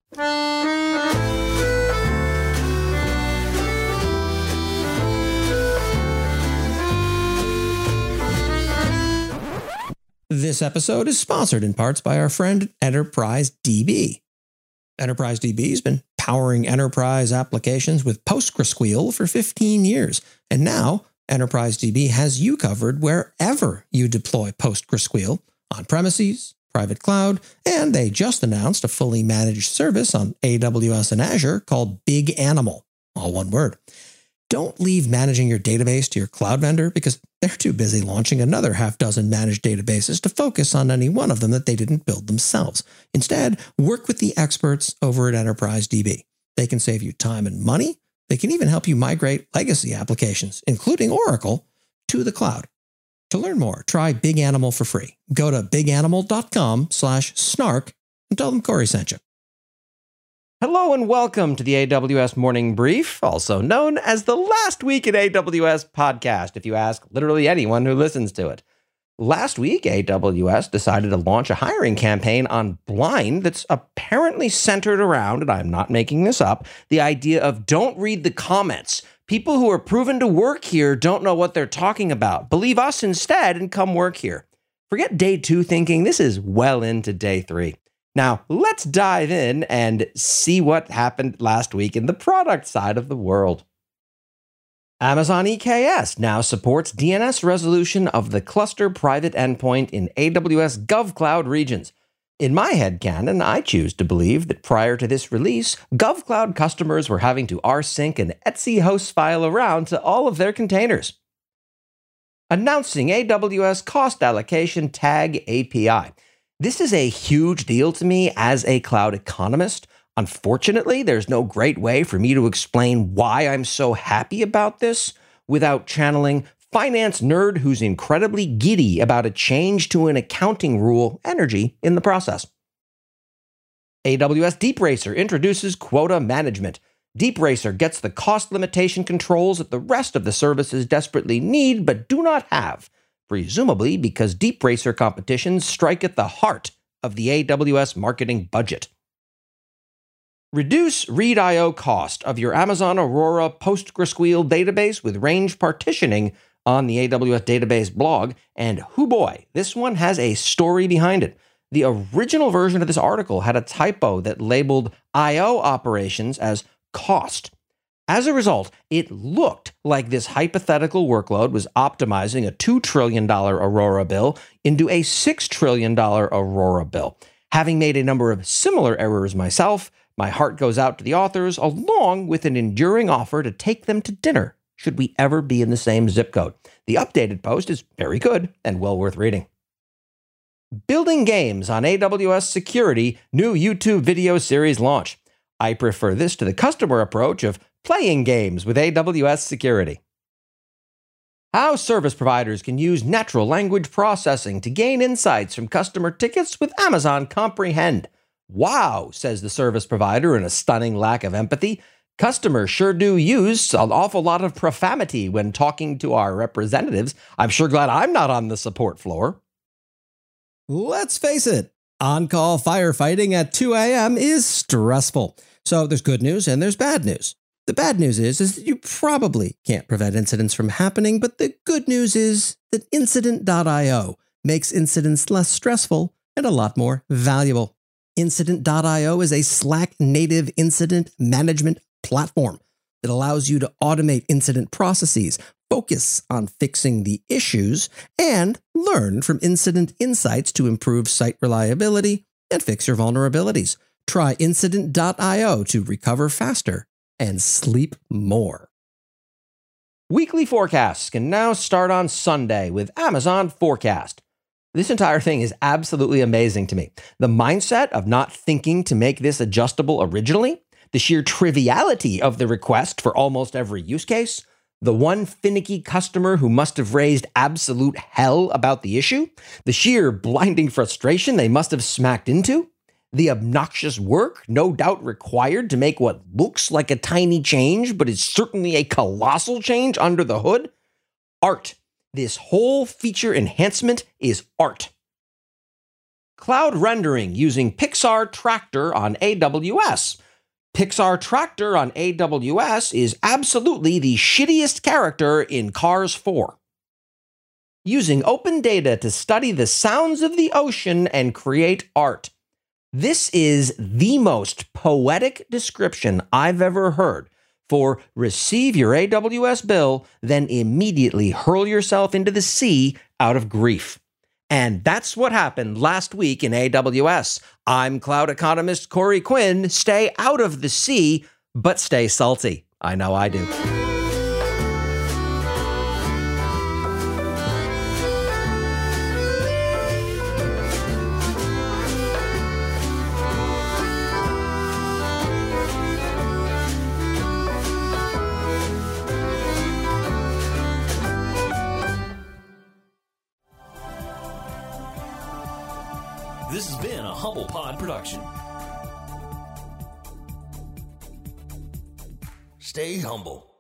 This episode is sponsored in parts by our friend Enterprise DB. Enterprise DB has been powering enterprise applications with PostgreSQL for 15 years, and now Enterprise DB has you covered wherever you deploy PostgreSQL, on premises, private cloud, and they just announced a fully managed service on AWS and Azure called Big Animal, all one word. Don't leave managing your database to your cloud vendor because they're too busy launching another half dozen managed databases to focus on any one of them that they didn't build themselves. Instead, work with the experts over at Enterprise DB. They can save you time and money. They can even help you migrate legacy applications, including Oracle, to the cloud. To learn more, try Big Animal for free. Go to biganimal.com/snark and tell them Corey sent you. Hello and welcome to the AWS Morning Brief, also known as the Last Week in AWS podcast, if you ask literally anyone who listens to it. Last week, AWS decided to launch a hiring campaign on Blind that's apparently centered around, and I'm not making this up, the idea of don't read the comments. People who are proven to work here don't know what they're talking about. Believe us instead and come work here. Forget day 2 thinking. This is well into day 3. Now, let's dive in and see what happened last week in the product side of the world. Amazon EKS now supports DNS resolution of the cluster private endpoint in AWS GovCloud regions. In my headcanon, I choose to believe that prior to this release, GovCloud customers were having to rsync an etc host file around to all of their containers. Announcing AWS Cost Allocation Tag API. This is a huge deal to me as a cloud economist. Unfortunately, there's no great way for me to explain why I'm so happy about this without channeling finance nerd who's incredibly giddy about a change to an accounting rule energy in the process. AWS DeepRacer introduces quota management. DeepRacer gets the cost limitation controls that the rest of the services desperately need but do not have. Presumably because DeepRacer competitions strike at the heart of the AWS marketing budget. Reduce read I/O cost of your Amazon Aurora PostgreSQL database with range partitioning on the AWS database blog, and hoo boy, this one has a story behind it. The original version of this article had a typo that labeled I/O operations as cost. As a result, it looked like this hypothetical workload was optimizing a $2 trillion Aurora bill into a $6 trillion Aurora bill. Having made a number of similar errors myself, my heart goes out to the authors, along with an enduring offer to take them to dinner, should we ever be in the same zip code. The updated post is very good and well worth reading. Building games on AWS security, new YouTube video series launch. I prefer this to the customer approach of playing games with AWS security. How service providers can use natural language processing to gain insights from customer tickets with Amazon Comprehend. Wow, says the service provider in a stunning lack of empathy. Customers sure do use an awful lot of profanity when talking to our representatives. I'm sure glad I'm not on the support floor. Let's face it, on-call firefighting at 2 a.m. is stressful. So there's good news and there's bad news. The bad news is that you probably can't prevent incidents from happening, but the good news is that Incident.io makes incidents less stressful and a lot more valuable. Incident.io is a Slack-native incident management platform that allows you to automate incident processes, focus on fixing the issues, and learn from incident insights to improve site reliability and fix your vulnerabilities. Try Incident.io to recover faster and sleep more. Weekly forecasts can now start on Sunday with Amazon Forecast. This entire thing is absolutely amazing to me. The mindset of not thinking to make this adjustable originally, the sheer triviality of the request for almost every use case, the one finicky customer who must have raised absolute hell about the issue, the sheer blinding frustration they must have smacked into, the obnoxious work no doubt required to make what looks like a tiny change but is certainly a colossal change under the hood. Art. This whole feature enhancement is art. cloud rendering using Pixar Tractor on AWS. Pixar Tractor on AWS is absolutely the shittiest character in Cars 4. Using open data to study the sounds of the ocean and create art. This is the most poetic description I've ever heard for receive your AWS bill, then immediately hurl yourself into the sea out of grief. And that's what happened last week in AWS. I'm cloud economist Corey Quinn. Stay out of the sea, but stay salty. I know I do. This has been a Humble Pod production. Stay humble.